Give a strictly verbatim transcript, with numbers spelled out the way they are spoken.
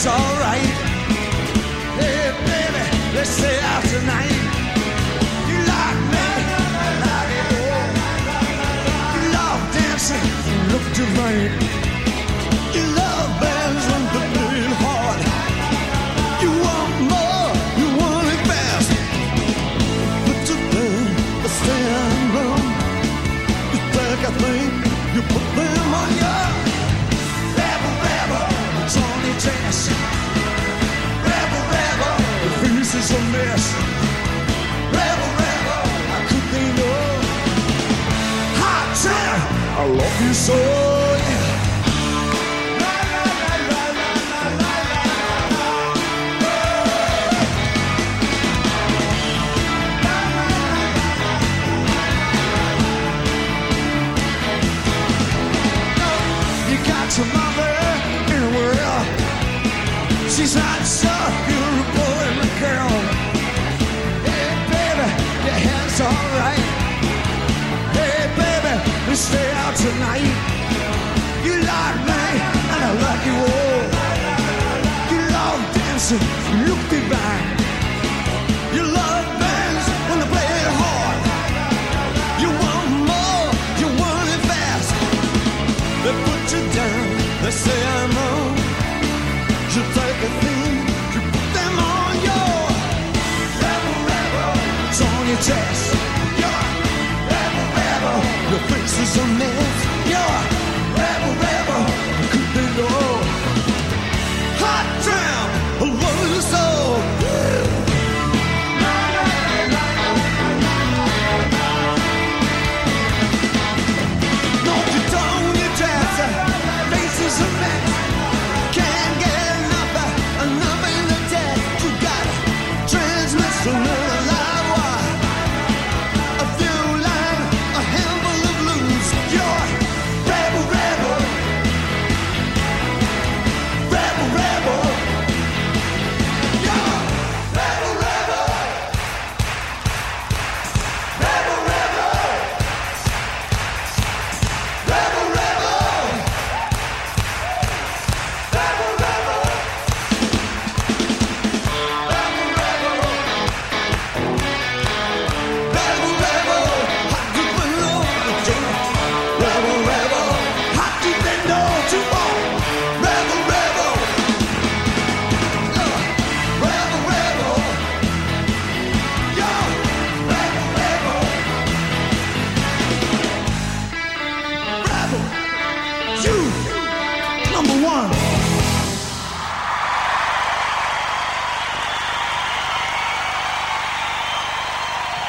hand's alright. Hey baby, let's stay out tonight. You like me, I like it all. You love dancing, you look divine. You love bands when they play it hard. You want more, you want it fast. Put your thumb, the stand room. You think I think you put them on your rebel, rebel, it's on your chest. Rebel, rebel, your face is a mess. Rebel, rebel, how could they know? Hot ten, I love you so, yeah. Your mother in the world, she's not so beautiful in the girl. Hey baby, your hand's alright. Hey baby, let's stay out tonight. You like me and I like you all. You love dancing, you look divine. You love bands when they play it hard. You want more, you want it fast. They put you down, they say I'm wrong. You take a thing, you put them on your rebel, rebel, it's on your chest. You're rebel, rebel, your face is a mess. You're rebel, rebel, you could be low. Hot damn, I love you so. No, you don't, you just faces a mess. Can't get enough, enough in the dead. You gotta transmit some live wire. A few lines, a handful of blues. You're rebel, rebel, rebel, rebel. You're rebel, rebel, rebel, rebel, rebel, rebel. Rebel, rebel, rebel, rebel, hot deep below the jail. Rebel, rebel, hot deep and no too far. Rebel, rebel, uh, rebel, rebel, yo, rebel, rebel, rebel.